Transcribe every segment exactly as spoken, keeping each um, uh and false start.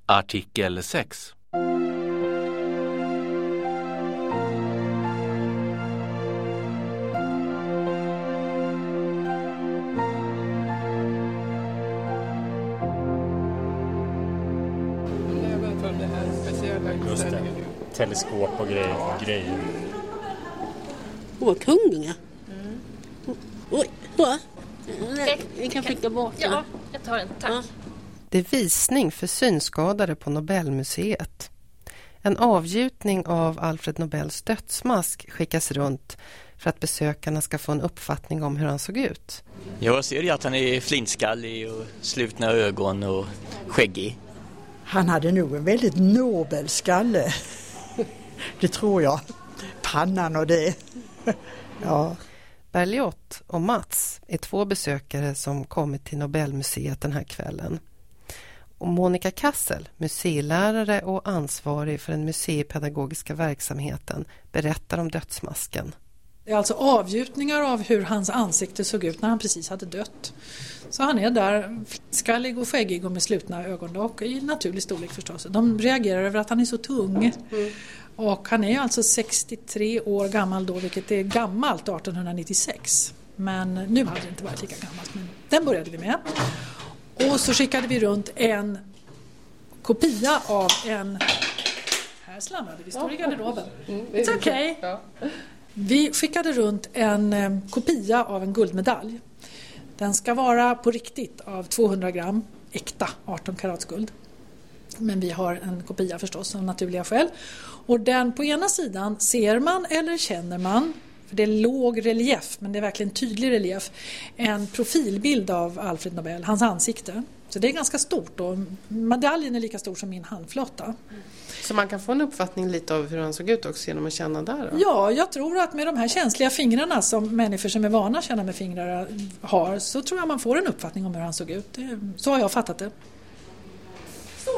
Artikel sex. Just det. Teleskop och grejer. grejer. Åh, vad kungliga. Mm. Oj, va? Vi kan skicka bort den. Ja, jag tar den, tack. Ja. Det är visning för synskadade på Nobelmuseet. En avgjutning av Alfred Nobels dödsmask skickas runt för att besökarna ska få en uppfattning om hur han såg ut. Jag ser ju att han är flintskallig och slutna ögon och skäggig. Han hade nog en väldigt nobel skalle. Det tror jag. Pannan och det. Ja. Berliot och Mats är två besökare som kommit till Nobelmuseet den här kvällen. Och Monica Kassel, museilärare och ansvarig för den museipedagogiska verksamheten, berättar om dödsmasken. Det är alltså avgjutningar av hur hans ansikte såg ut när han precis hade dött. Så han är där skallig och skäggig och med slutna ögon och i naturlig storlek förstås. De reagerar över att han är så tung. Mm. Och han är alltså sextiotre år gammal då, vilket är gammalt arton nittiosex. Men nu hade det inte varit lika gammalt, men den började vi med. Och så skickade vi runt en kopia av en... Här slammade vi, står i garderoben. It's okay. Vi skickade runt en kopia av en guldmedalj. Den ska vara på riktigt av tvåhundra gram äkta arton karats guld. Men vi har en kopia förstås av naturliga skäl. Och den på ena sidan ser man eller känner man, för det är låg relief men det är verkligen tydlig relief, en profilbild av Alfred Nobel, hans ansikte. Så det är ganska stort och medaljen är lika stor som min handflata. Så man kan få en uppfattning lite av hur han såg ut också genom att känna där då? Ja, jag tror att med de här känsliga fingrarna som människor som är vana att känna med fingrar har, så tror jag man får en uppfattning om hur han såg ut. Så har jag fattat det. Så,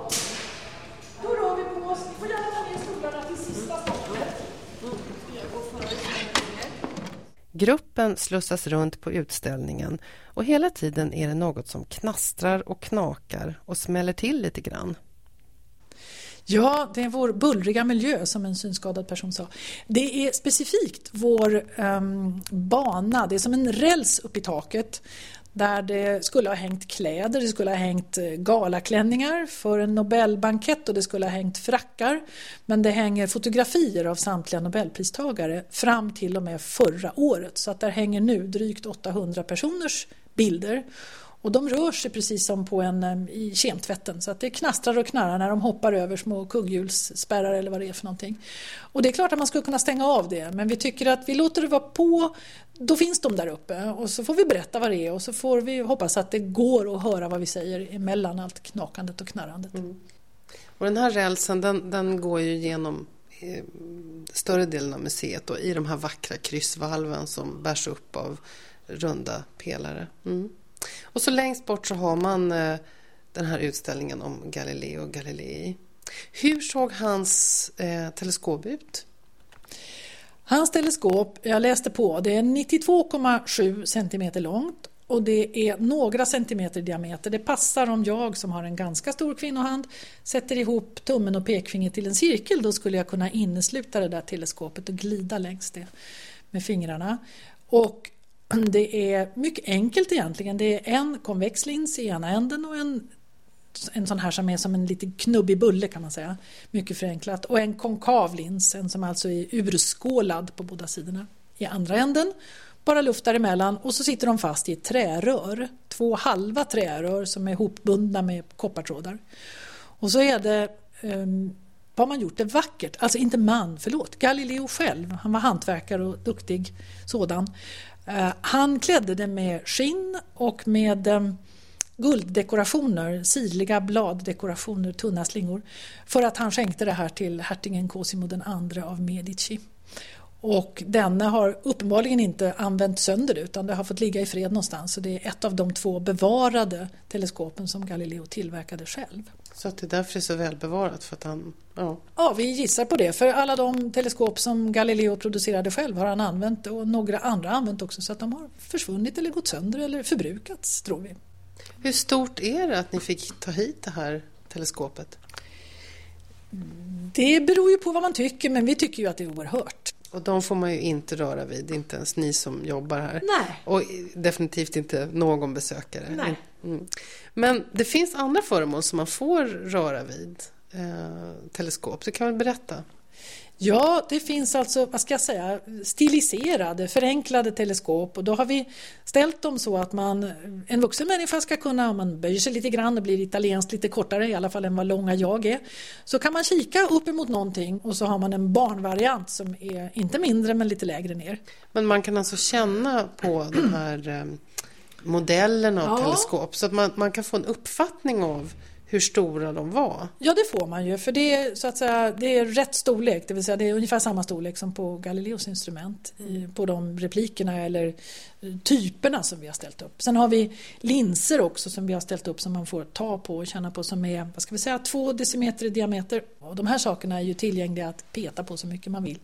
då rör vi på oss. Ni får gärna ta ner stolarna till sista stoppet. Gruppen slussas runt på utställningen och hela tiden är det något som knastrar och knakar och smäller till lite grann. Ja, det är vår bullriga miljö som en synskadad person sa. Det är specifikt vår um, bana, det är som en räls upp i taket där det skulle ha hängt kläder, det skulle ha hängt galaklänningar för en Nobelbankett och det skulle ha hängt frackar. Men det hänger fotografier av samtliga Nobelpristagare fram till och med förra året. Så att där hänger nu drygt åttahundra personers bilder. Och de rör sig precis som på en i kemtvätten. Så att det knastrar och knarrar när de hoppar över små kugghjulsspärrar eller vad det är för någonting. Och det är klart att man skulle kunna stänga av det. Men vi tycker att vi låter det vara på. Då finns de där uppe. Och så får vi berätta vad det är. Och så får vi hoppas att det går att höra vad vi säger emellan allt knakandet och knarrandet. Mm. Och den här rälsen den, den går ju genom eh, större delen av museet. Och i de här vackra kryssvalven som bärs upp av runda pelare. Mm. Och så längst bort så har man eh, den här utställningen om Galileo Galilei. Hur såg hans eh, teleskop ut? Hans teleskop, jag läste på, det är nittiotvå komma sju centimeter långt och det är några centimeter i diameter. Det passar om jag som har en ganska stor kvinnohand sätter ihop tummen och pekfingret till en cirkel. Då skulle jag kunna innesluta det där teleskopet och glida längs det med fingrarna. Och det är mycket enkelt egentligen. Det är en konvex lins i ena änden och en, en sån här som är som en liten knubbig bulle kan man säga. Mycket förenklat. Och en konkav lins, en som alltså är urskålad på båda sidorna i andra änden. Bara luft däremellan och så sitter de fast i ett trärör. Två halva trärör som är hopbundna med koppartrådar. Och så är det... Um, vad man gjort det vackert. Alltså inte man, förlåt. Galileo själv. Han var hantverkare och duktig sådan. Uh, han klädde det med skinn och med um, gulddekorationer, sirliga bladdekorationer, tunna slingor. För att han skänkte det här till hertigen Cosimo den andra av Medici. Och denna har uppenbarligen inte använt sönder utan det har fått ligga i fred någonstans. Så det är ett av de två bevarade teleskopen som Galileo tillverkade själv. Så att det är därför det är så välbevarat för att han... Ja. ja, vi gissar på det. För alla de teleskop som Galileo producerade själv har han använt och några andra använt också så att de har försvunnit eller gått sönder eller förbrukats, tror vi. Hur stort är det att ni fick ta hit det här teleskopet? Det beror ju på vad man tycker, men vi tycker ju att det är oerhört. Och de får man ju inte röra vid, inte ens ni som jobbar här. Nej. Och definitivt inte någon besökare. Nej. Mm. Men det finns andra föremål som man får röra vid eh, teleskop. Du kan väl berätta? Ja, det finns alltså, vad ska jag säga, stiliserade, förenklade teleskop, och då har vi ställt dem så att man, en vuxen människa ska kunna, om man böjer sig lite grann och blir italienskt lite kortare i alla fall än vad långa jag är, så kan man kika upp emot någonting och så har man en barnvariant som är inte mindre men lite lägre ner. Men man kan alltså känna på de här eh, modellerna av ja. teleskop så att man, man kan få en uppfattning av hur stora de var. Ja, det får man ju, för det är, så att säga, det är rätt storlek, det vill säga det är ungefär samma storlek som på Galileos instrument i, på de replikerna eller typerna som vi har ställt upp. Sen har vi linser också som vi har ställt upp som man får ta på och känna på, som är, vad ska vi säga, två decimeter i diameter. Och de här sakerna är ju tillgängliga att peta på så mycket man vill.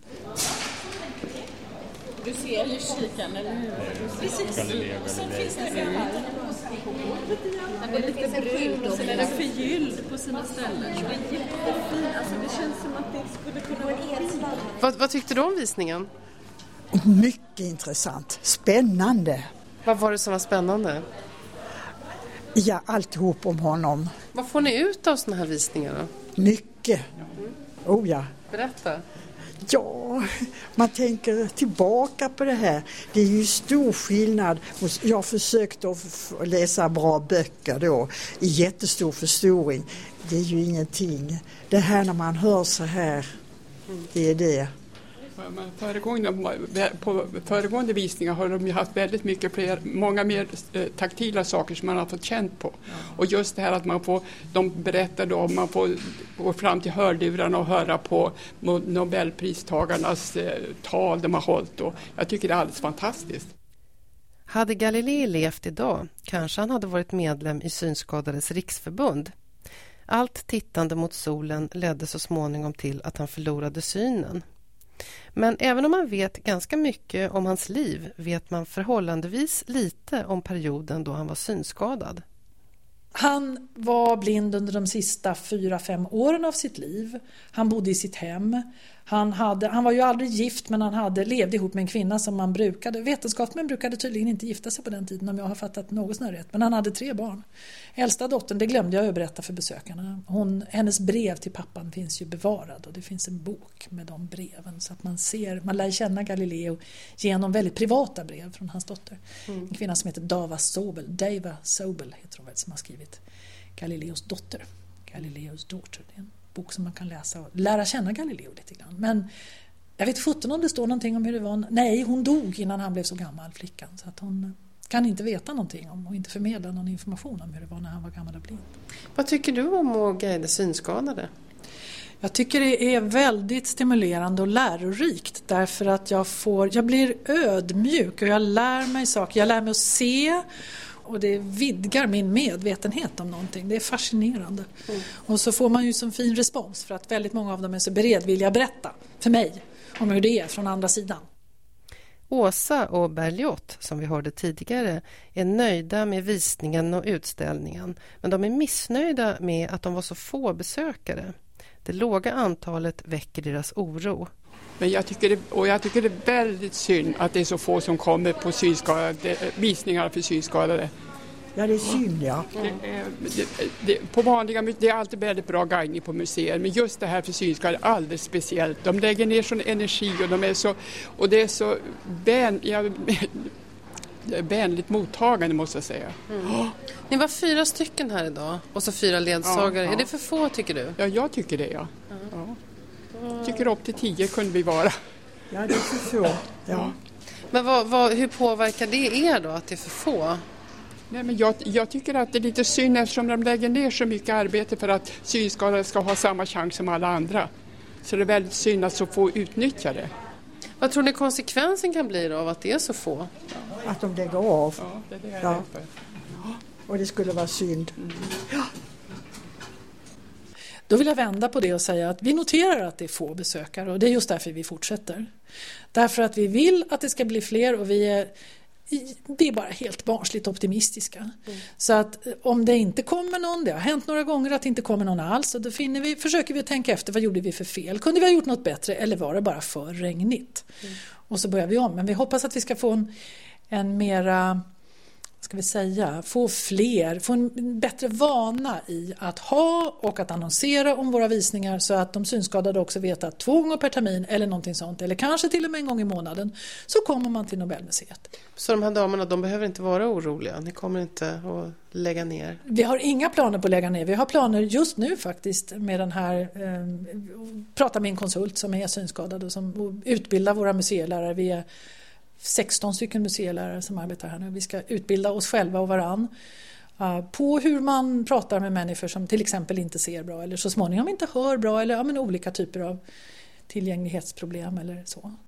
Du ser ju kikaren, eller hur? Precis. Sen finns det så här. Den är lite brun och sen är den förgylld på sina ställen. Det är jättefint. Alltså det känns som att det skulle kunna vara fint. Vad, vad tyckte du om visningen? Mycket intressant. Spännande. Vad var det som var spännande? Ja, alltihop om honom. Vad får ni ut av såna här visningar då? Mycket. Oh ja. Berätta. Ja, man tänker tillbaka på det här. Det är ju stor skillnad. Jag har försökt att läsa bra böcker då i jättestor förstoring. Det är ju ingenting. Det här när man hör så här, det är det. Föregående, på föregående visningar har de ju haft väldigt mycket fler, många mer eh, taktila saker som man har fått känt på. Ja. Och just det här att man får, de berättar då om man får gå fram till hörlurarna och höra på Nobelpristagarnas eh, tal de har hållit. Och jag tycker det är alldeles fantastiskt. Hade Galilei levt idag kanske han hade varit medlem i Synskadades riksförbund. Allt tittande mot solen ledde så småningom till att han förlorade synen. Men även om man vet ganska mycket om hans liv vet man förhållandevis lite om perioden då han var synskadad. Han var blind under de sista fyra, fem åren av sitt liv. Han bodde i sitt hem. Han, hade, han var ju aldrig gift, men han hade, levde ihop med en kvinna som man brukade. Vetenskapsmän brukade tydligen inte gifta sig på den tiden om jag har fattat något snarare rätt. Men han hade tre barn. Äldsta dottern, det glömde jag att berätta för besökarna. Hon, hennes brev till pappan finns ju bevarad och det finns en bok med de breven. Så att man ser, man lär känna Galileo genom väldigt privata brev från hans dotter. Mm. En kvinna som heter Dava Sobel, Dava Sobel heter hon väl, som har skrivit Galileos dotter. Galileos daughter, det är en bok som man kan läsa och lära känna Galileo lite grann. Men jag vet sjutton om det står någonting om hur det var. Nej, hon dog innan han blev så gammal, flickan. Så att hon kan inte veta någonting om och inte förmedla någon information om hur det var när han var gammal och blind. Vad tycker du om att guida synskadade? Jag tycker det är väldigt stimulerande och lärorikt därför att jag får, jag blir ödmjuk och jag lär mig saker. Jag lär mig att se och det vidgar min medvetenhet om någonting. Det är fascinerande. Mm. Och så får man ju som fin respons för att väldigt många av dem är så beredvilliga berätta för mig om hur det är från andra sidan. Åsa och Berliot, som vi hörde tidigare, är nöjda med visningen och utställningen. Men de är missnöjda med att de var så få besökare. Det låga antalet väcker deras oro. Men jag tycker det, och jag tycker det är väldigt synd att det är så få som kommer på synskadade, visningar för synskadade. Ja, det är synd, ja. Det är, det, det, på vanliga, det är alltid väldigt bra guidning på museer, men just det här för synskadade är alldeles speciellt. De lägger ner sån energi och, de är så, och det är så vän, ja, vänligt mottagande, måste jag säga. Mm. Oh. Ni var fyra stycken här idag och så fyra ledsagare. Ja, ja. Är det för få, tycker du? Ja, jag tycker det, ja. Mm. ja. Jag tycker upp till tio kunde vi vara. Ja, det är för få. Ja. Men vad, vad, hur påverkar det er då, att det är för få? Nej, men jag, jag tycker att det är lite synd eftersom de lägger ner så mycket arbete för att synskadade ska ha samma chans som alla andra. Så det är väldigt synd att så få utnyttja det. Vad tror ni konsekvensen kan bli av att det är så få? Att de lägger av. Ja, det är det jag ja. är för. Ja. Och det skulle vara synd. Mm. Ja. Då vill jag vända på det och säga att vi noterar att det är få besökare och det är just därför vi fortsätter. Därför att vi vill att det ska bli fler och vi är vi är bara helt barnsligt optimistiska. Mm. Så att om det inte kommer någon, det har hänt några gånger att det inte kommer någon alls, och då finner vi, försöker vi tänka efter, vad gjorde vi för fel? Kunde vi ha gjort något bättre eller var det bara för regnigt? Mm. Och så börjar vi om. Men vi hoppas att vi ska få en, en mera, ska vi säga, få fler, få en bättre vana i att ha och att annonsera om våra visningar, så att de synskadade också vet att två gånger per termin eller någonting sånt, eller kanske till och med en gång i månaden, så kommer man till Nobelmuseet. Så de här damerna, de behöver inte vara oroliga? Ni kommer inte att lägga ner? Vi har inga planer på att lägga ner. Vi har planer just nu faktiskt med den här, eh, prata med en konsult som är synskadad och som utbildar våra museilärare. Vi är sexton stycken museilärare som arbetar här nu. Vi ska utbilda oss själva och varann uh, på hur man pratar med människor som till exempel inte ser bra eller så småningom inte hör bra, eller ja, men olika typer av tillgänglighetsproblem eller så.